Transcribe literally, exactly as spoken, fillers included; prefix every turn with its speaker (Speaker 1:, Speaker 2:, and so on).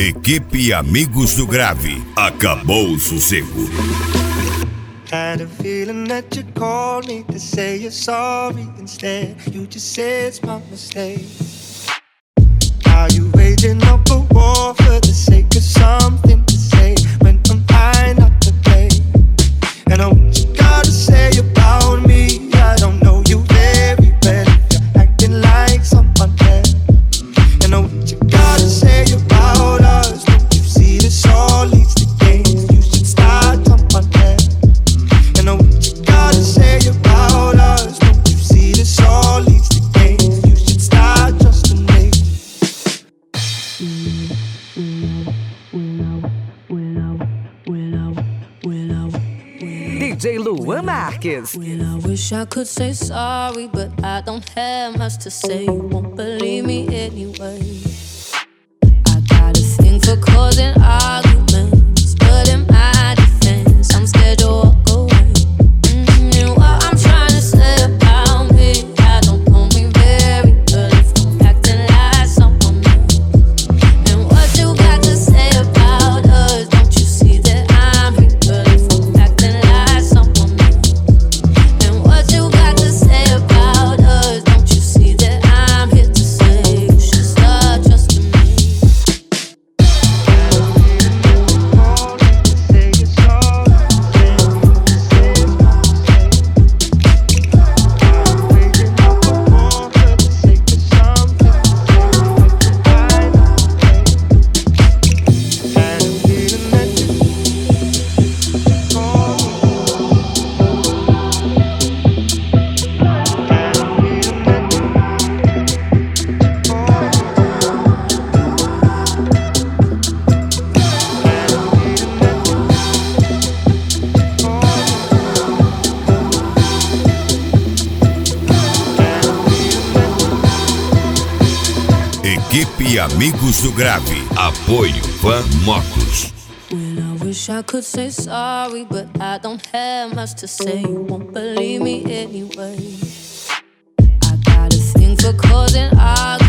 Speaker 1: Equipe Amigos do Grave. Acabou o sossego.
Speaker 2: Had a feeling that you called me to say you're sorry. Instead, you just said it's my mistake. Are you waging up a war for the sake of something to say when I'm high not to play? And I what you gotta say about me, I don't know you very well. If you're acting like someone else. And I what you gotta say about us. Don't you see this all leads to games? You should start someone else. And I what you gotta say about us. Don't you see this all leads to games? You should start trusting me.
Speaker 3: D J Luan Marques.
Speaker 4: Well, I wish I could say sorry, but I don't have much to say. You won't believe me anyway. I got a thing for causing arguments, but in my defense, I'm scared to walk away. Mm-hmm. And what I'm trying to say about me, I don't know me very well if I'm acting like someone else. And what you got to say about us? Don't you see that I'm here? Well, if I'm acting like someone else. And what you got to say about us? Don't you see that I'm here to say you should start trusting me?
Speaker 1: Equipe Amigos do Grave. Apoio Van Motos.
Speaker 4: Well, I wish I could say sorry, but I don't have much to say. You won't believe me anyway. I got a thing for causing arguments.